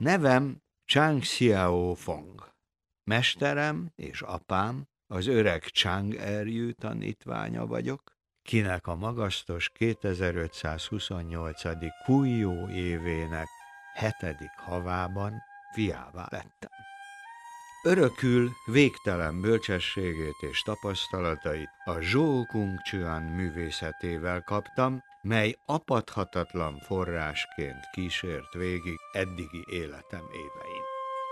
Nevem Chang Xiao Fong. Mesterem és apám az öreg Chang Erjű tanítványa vagyok, kinek a magasztos 2528. Kujjó évének 7. havában fiává lettem. Örökül végtelen bölcsességét és tapasztalatait a Zhou Kung-Chuan művészetével kaptam, mely apadhatatlan forrásként kísért végig eddigi életem évein.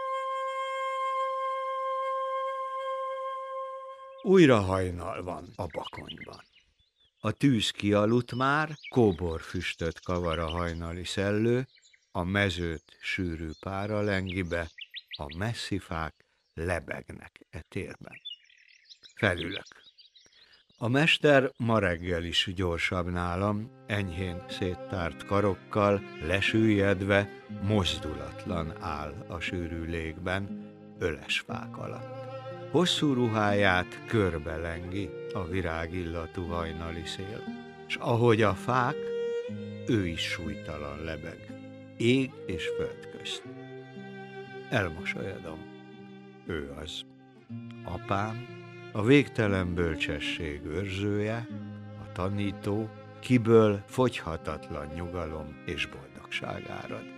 Újra hajnal van a Bakonyban. A tűz kialudt már, kóborfüstöt kavar a hajnali szellő, a mezőt sűrű pára lengi be, a messzi fák lebegnek e térben. Felülök. A mester ma reggel is gyorsabb nálam, enyhén széttárt karokkal, lesüllyedve, mozdulatlan áll a sűrű légben, öles fák alatt. Hosszú ruháját körbelengi a virágillatú hajnali szél, s ahogy a fák, ő is súlytalan lebeg, ég és föld közt. Elmosolyodom. Ő az. Apám, a végtelen bölcsesség őrzője, a tanító, kiből fogyhatatlan nyugalom és boldogság árad.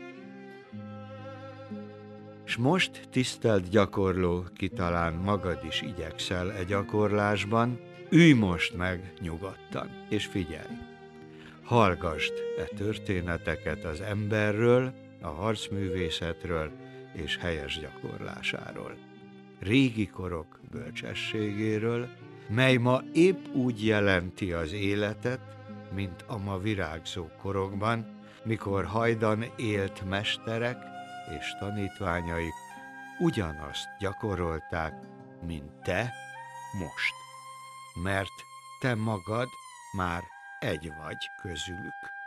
S most, tisztelt gyakorló, ki talán magad is igyekszel e gyakorlásban, ülj most meg nyugodtan, és figyelj! Hallgasd e történeteket az emberről, a harcművészetről és helyes gyakorlásáról. Régi korok bölcsességéről, mely ma épp úgy jelenti az életet, mint a ma virágzó korokban, mikor hajdan élt mesterek és tanítványaik ugyanazt gyakorolták, mint te most, mert te magad már egy vagy közülük.